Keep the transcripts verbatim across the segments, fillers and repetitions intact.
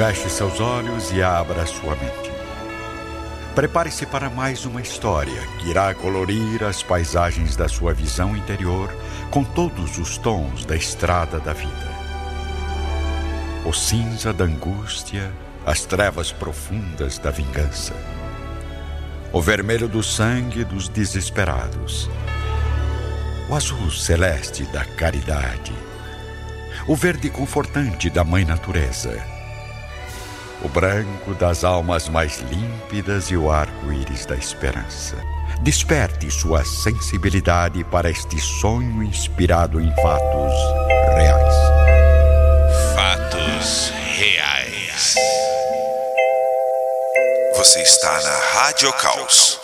Feche seus olhos e abra sua mente. Prepare-se para mais uma história que irá colorir as paisagens da sua visão interior com todos os tons da estrada da vida. O cinza da angústia, as trevas profundas da vingança. O vermelho do sangue dos desesperados. O azul celeste da caridade. O verde confortante da Mãe Natureza. O branco das almas mais límpidas e o arco-íris da esperança. Desperte sua sensibilidade para este sonho inspirado em fatos reais. Fatos reais. Você está na Rádio Caos.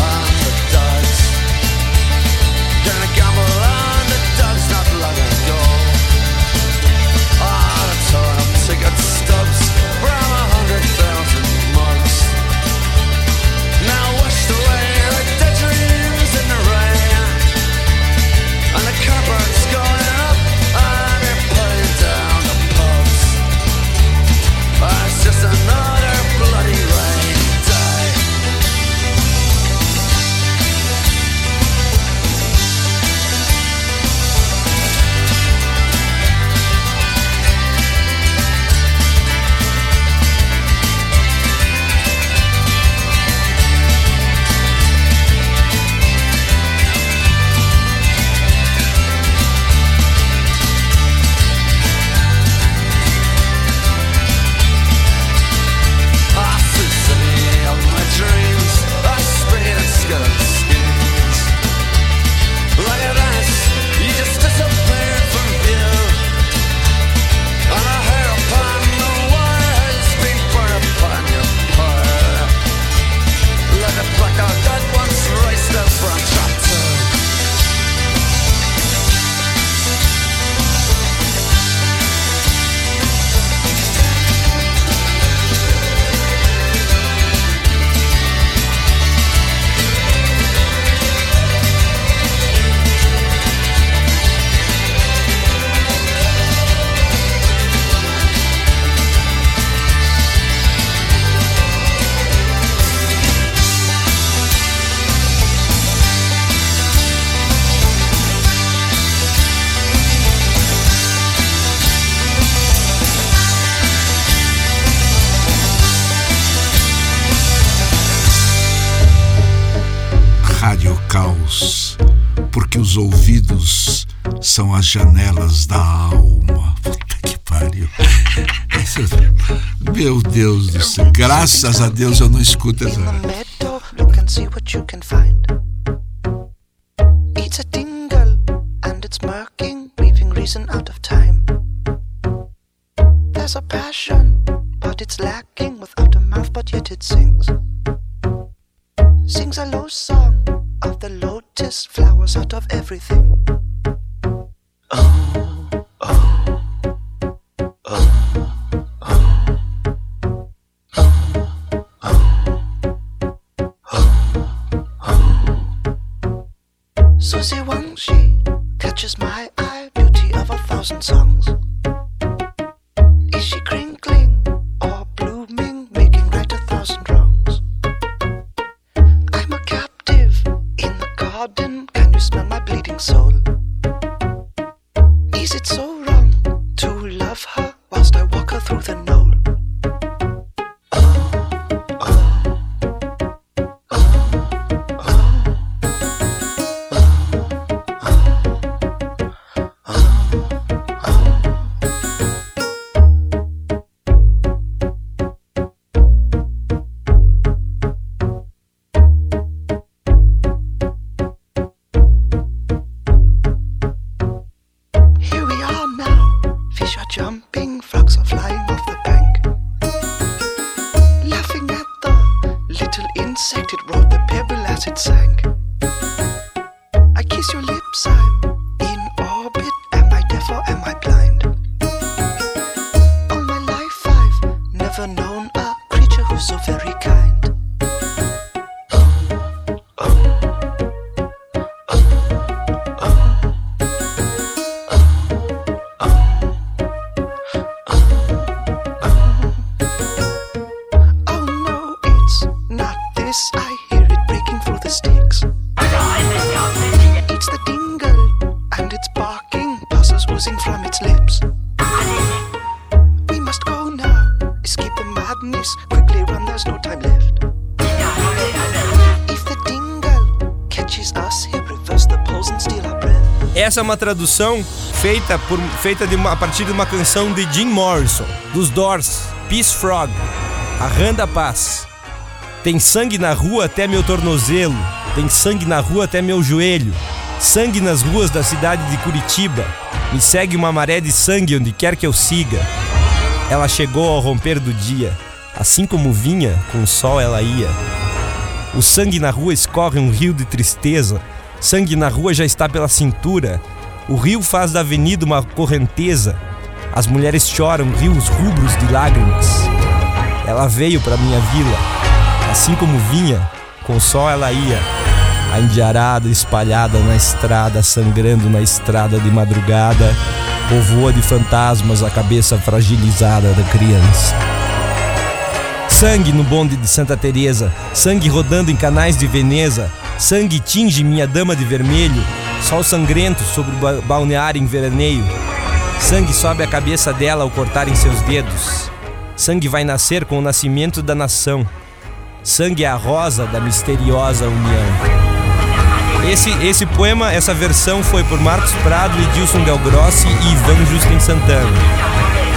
Gonna gamble on the dogs, not long ago. Caos, porque os ouvidos são as janelas da alma. Puta que pariu. Meu Deus do céu, graças a Deus eu não escuto essa. Look and see what you can find. It's a dingle and it's murking, weaving reason out of time. There's a passion, but it's lacking, without a mouth but yet it sings. Sings a low song of the lotus, flowers out of everything. Oh, oh, oh. Susie Wang, she catches my eye, beauty of a thousand songs. Is she crinkling or blooming, making right a thousand wrongs? I'm a captive in the garden, can you smell my bleeding soul? Is it so wrong to love her whilst I walk her through the knoll? Jumping, frogs are flying off the bank. Laughing at the little insect, it rolled the pebble as it sank. I kiss your lips, I'm in orbit. Am I deaf or am I blind? All my life I've never known a creature who's so very kind. I hear it breaking through the sticks. It's the dingle and it's barking, buzzers oozing from its lips. We must go now, escape the madness, quickly run, there's no time left. If the dingle catches us, he'll reverse the poles and steal our breath. Essa é uma tradução feita, por, feita de uma, a partir de uma canção de Jim Morrison, dos Doors, Peace Frog, a Rã da Paz. Tem sangue na rua até meu tornozelo, tem sangue na rua até meu joelho, sangue nas ruas da cidade de Curitiba, me segue uma maré de sangue onde quer que eu siga. Ela chegou ao romper do dia, assim como vinha, com o sol ela ia. O sangue na rua escorre um rio de tristeza, sangue na rua já está pela cintura, o rio faz da avenida uma correnteza, as mulheres choram rios rubros de lágrimas. Ela veio pra minha vila, assim como vinha, com o sol ela ia. A indiarada espalhada na estrada, sangrando na estrada de madrugada, povoa de fantasmas a cabeça fragilizada da criança. Sangue no bonde de Santa Teresa, sangue rodando em canais de Veneza, sangue tinge minha dama de vermelho, sol sangrento sobre o balneário em veraneio. Sangue sobe a cabeça dela ao cortarem seus dedos. Sangue vai nascer com o nascimento da nação. Sangue é a rosa da misteriosa união. Esse, esse poema, essa versão foi por Marcos Prado, Edilson Del Grossi e Ivan Justin Santana.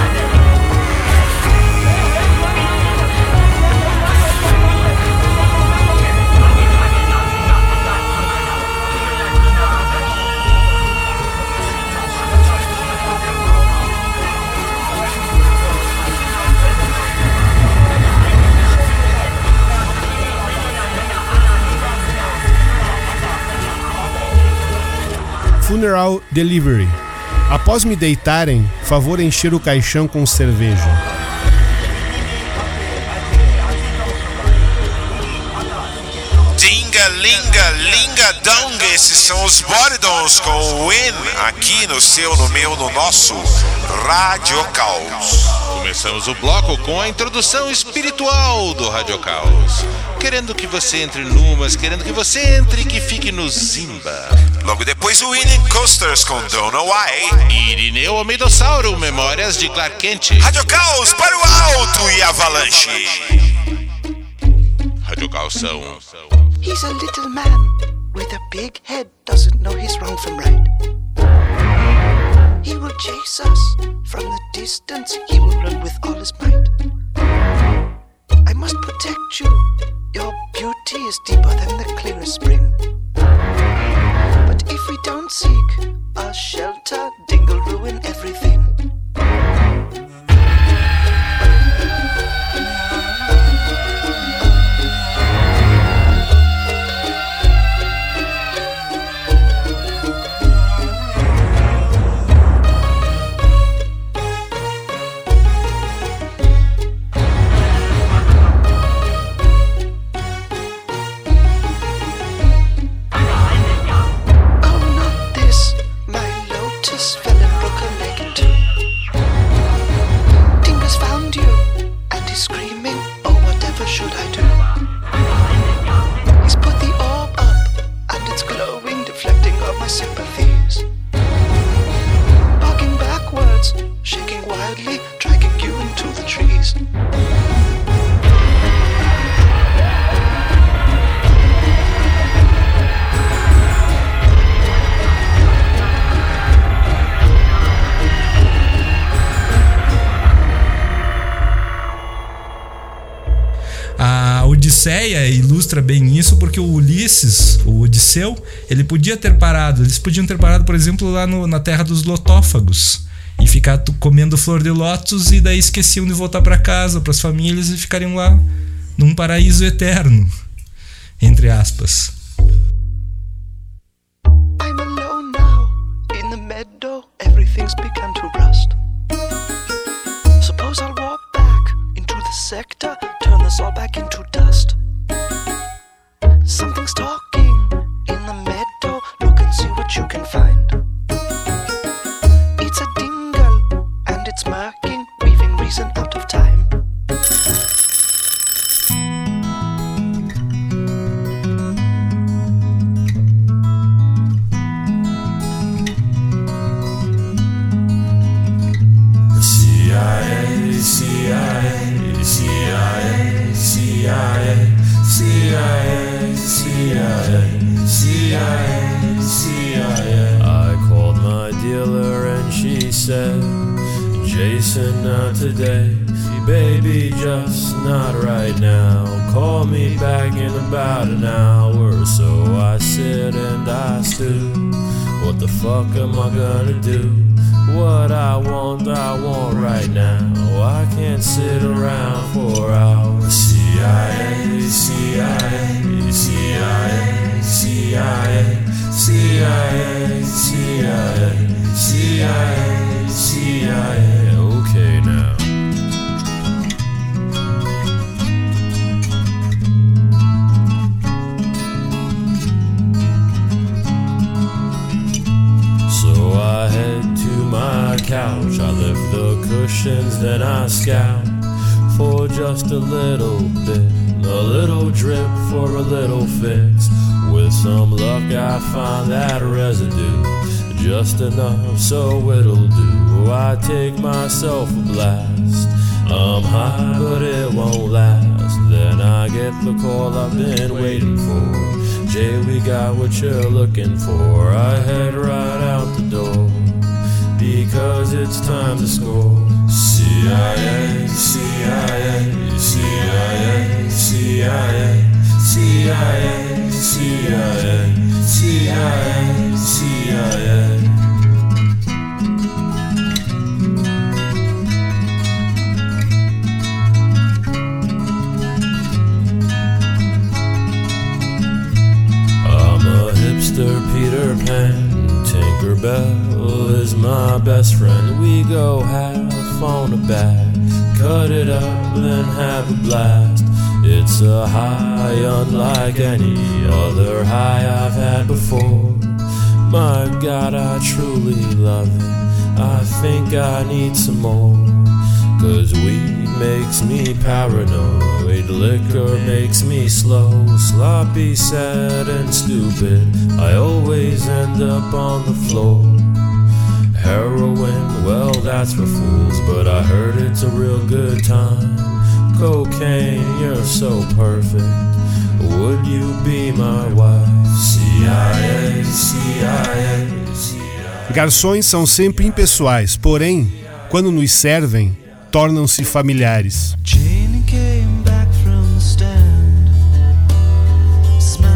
Funeral Delivery. Após me deitarem, favor encher o caixão com cerveja. Dinga, linga, linga, dong. Esses são os Boridons com o Win aqui no seu, no meu, no nosso Rádio Caos. Começamos o bloco com a introdução espiritual do Rádio Caos. Querendo que você entre numas, querendo que você entre e que fique no Zimba. Logo depois o Winning Coasters com Don't Know Why. Irineu Amidossauro, Memórias de Clark Kent. Rádio Caos para o alto e avalanche. Rádio Caos são... He's a little man with with a big head doesn't know his wrong from right. He will chase us from the distance, he will run with all his might. I must protect you, your beauty is deeper than the clearest spring. But if we don't seek a shelter, Dingle ruin everything. Odisseia ilustra bem isso, porque o Ulisses, o Odisseu, ele podia ter parado, eles podiam ter parado, por exemplo, lá no, na terra dos lotófagos e ficar comendo flor de lótus, e daí esqueciam de voltar para casa, para as famílias, e ficariam lá num paraíso eterno, entre aspas. I'm alone now, in the meadow, everything's begun to rust. Suppose I'll walk back into the sector, turn us all back into dust. Something's talking in the meadow, look and see what you can find. It's a dingle and it's marking, weaving reason out of time. C I A, C I A, C I A, C I A, C I A, C I A, C I A, C I A. I called my dealer and she said, Jason, not today. Baby, just not right now. Call me back in about an hour. So I sit and I stew. What the fuck am I gonna do? What I want, I want right now. I can't sit around for hours. C I A, C I A, C I A, C I A, C I A, C I A, C I A, C I A. Okay now. So I head to my couch, I lift the cushions, then I scout for just a little bit, a little drip for a little fix. With some luck I find that residue, just enough so it'll do. I take myself a blast, I'm high but it won't last. Then I get the call I've been waiting for. Jay, we got what you're looking for. I head right out the door, because it's time to score. C I A, C I A, C I A, C I A, C I A, C I A, C I A, C I A. I'm a hipster Peter Pan, Tinkerbell is my best friend. We go half on a bag, cut it up, then have a blast. It's a high unlike any other high I've had before. My God, I truly love it, I think I need some more. Cause weed makes me paranoid, liquor makes me slow, sloppy, sad and stupid, I always end up on the floor. Heroin, well that's for fools, but I heard it's a real good time. Cocaine, you're so perfect, Would you be my wife? C I A, C I A, C I A. Garçons são sempre impessoais, porém, quando nos servem, tornam-se familiares. Jane came back from the stand, smiling,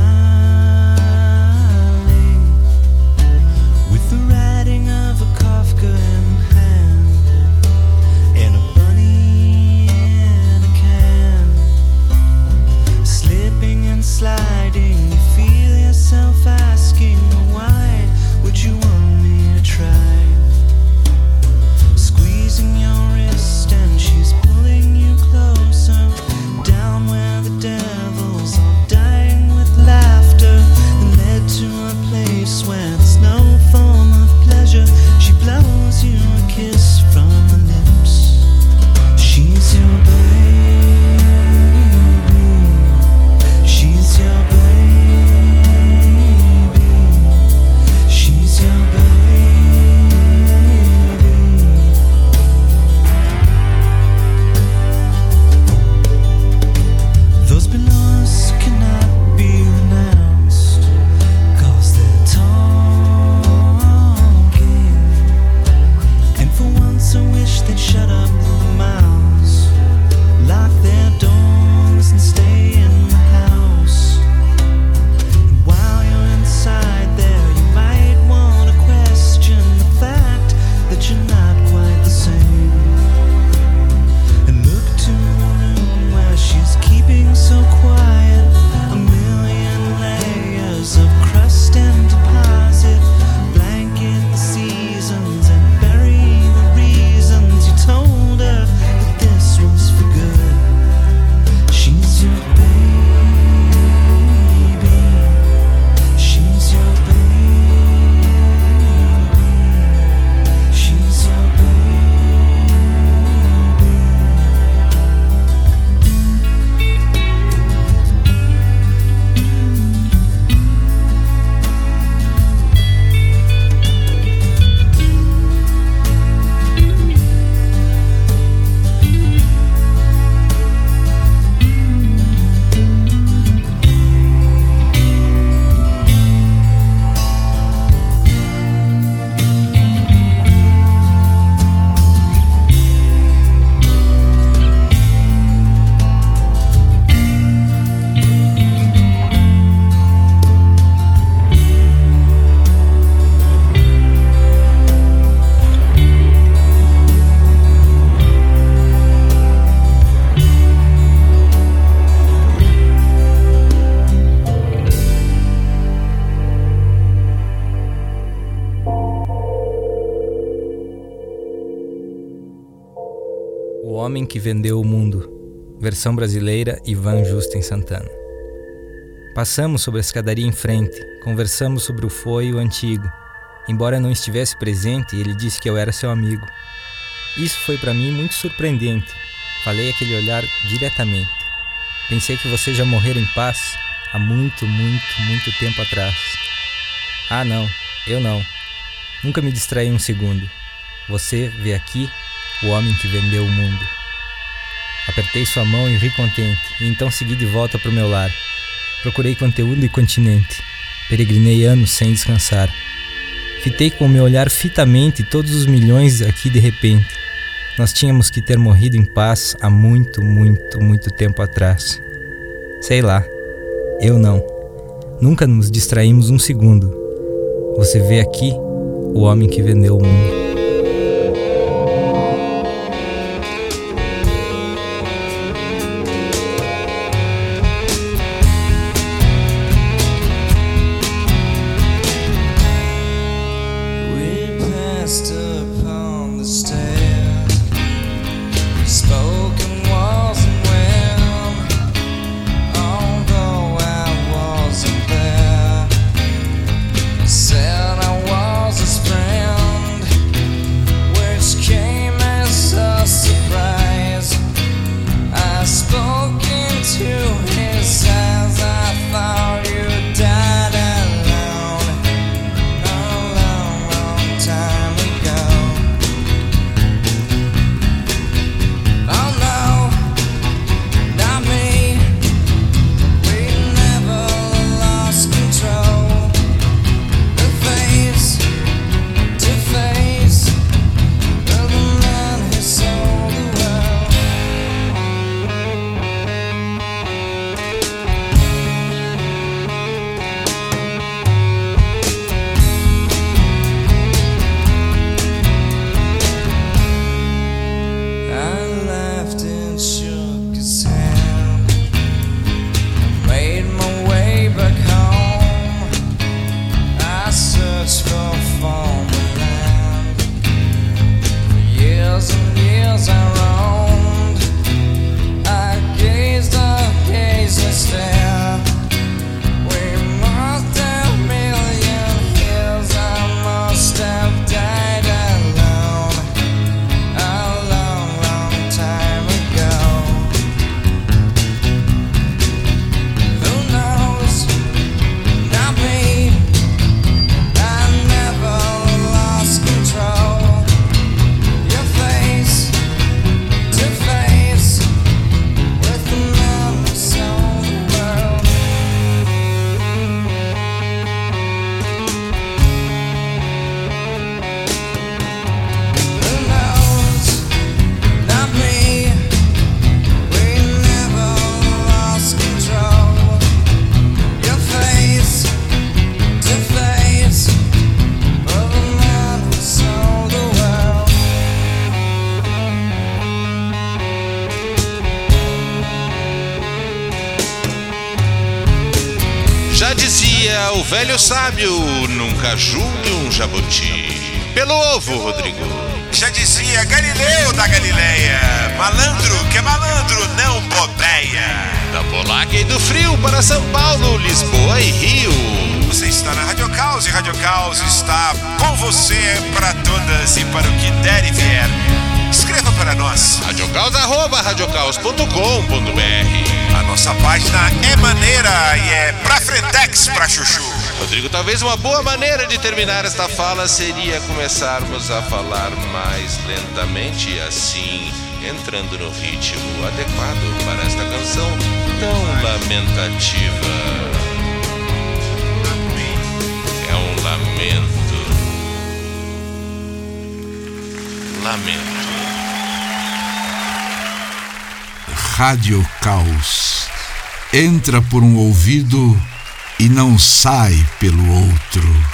with the writing of a Kafka in hand, and a bunny in a can. Slipping and sliding, you feel yourself asking, why would you want me to try? Squeezing your wrist and she's pulling you closer, down where the devils are dying with laughter, and led to a place where there's no form of pleasure. She blows you a kiss from the lips. She's your baby, she's your baby, she's your baby. Those below us cannot be renounced, 'cause they're talking, and for once I wish they'd shut up their mouths, lock their doors and stay in the house. And while you're inside there, you might want to question the fact that you're not quite the same, and look to the room where she's keeping so quiet, a million layers of crust and deposit, blanket the seasons and bury the reasons you told her that this was for good. She's your baby, she's your baby, she's your baby. O Homem que Vendeu o Mundo, versão brasileira Ivan Justen Santana. Passamos sobre a escadaria em frente, conversamos sobre o foi e o antigo. Embora não estivesse presente, ele disse que eu era seu amigo. Isso foi para mim muito surpreendente. Falei aquele olhar diretamente. Pensei que você já morrera em paz há muito, muito, muito tempo atrás. Ah, não, eu não. Nunca me distraí um segundo. Você vê aqui o homem que vendeu o mundo. Apertei sua mão e ri contente, e então segui de volta para o meu lar. Procurei conteúdo e continente. Peregrinei anos sem descansar. Fitei com o meu olhar fitamente todos os milhões aqui de repente. Nós tínhamos que ter morrido em paz há muito, muito, muito tempo atrás. Sei lá, eu não. Nunca nos distraímos um segundo. Você vê aqui o homem que vendeu o mundo. Said I was his friend. o velho sábio, nunca julgue um jabuti. Pelo ovo, Rodrigo. Já dizia Galileu da Galileia, malandro que é malandro, não bobeia. Da Polaca e do Frio para São Paulo, Lisboa e Rio. Você está na Rádio Caos e Rádio Caos está com você para todas e para o que der e vier. Escreva para nós, radiocaos arroba radiocaos ponto com ponto br. A nossa página é maneira e é pra frentex, pra chuchu. Rodrigo, talvez uma boa maneira de terminar esta fala seria começarmos a falar mais lentamente e assim, entrando no ritmo adequado para esta canção tão lamentativa. É um lamento. Lamento. Rádio Caos. Entra por um ouvido e não sai pelo outro.